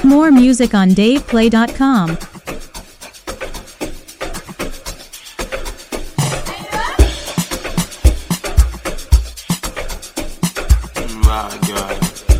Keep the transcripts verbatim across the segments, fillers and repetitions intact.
More music on dave play dot com. My God.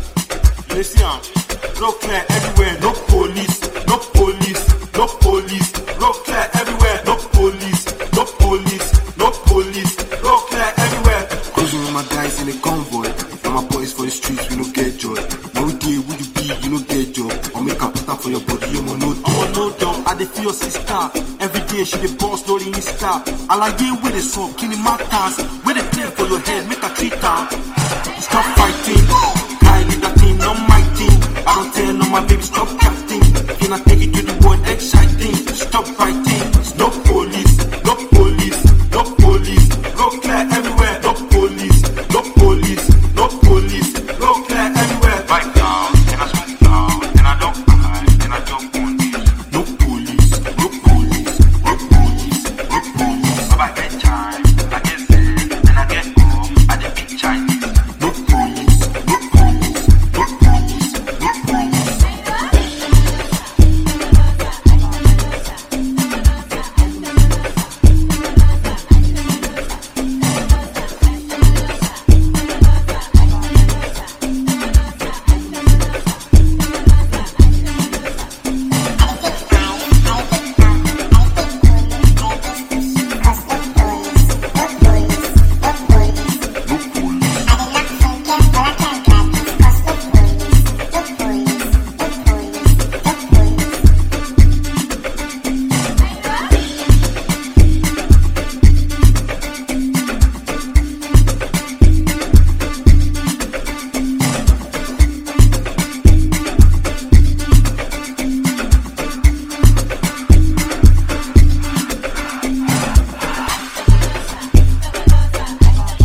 Listen, road clear everywhere, no police, no police, no police. Road clear everywhere, no police, no police, no police. Road clear everywhere. Cruising with my guys in a convoy. Now my boys for the streets, we no get joy. Now we day, would you be, you no get job. I'll make a put up for your body, you want no I'm on no doubt, I dey feel your sister. Every day she dey boss, no in Insta. I like you with the song, killing my task. With the play for your head, make a treat her. Stop fighting, guy leave that thing, not my thing. I don't tell no my baby, stop chatting. Can I take it to the world, exciting? Stop fighting, no police, no police, no police. Road clear everywhere, no police, no police, no police. Road clear everywhere. Right now, and I smoke down, and I don't cry, and I don't want this. No police, no police, no police, no police. But I get time, I get sick, and I get home, I just big Chinese. No police, no police, no police, no police.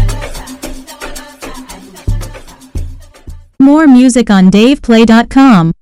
More music on dave play dot com.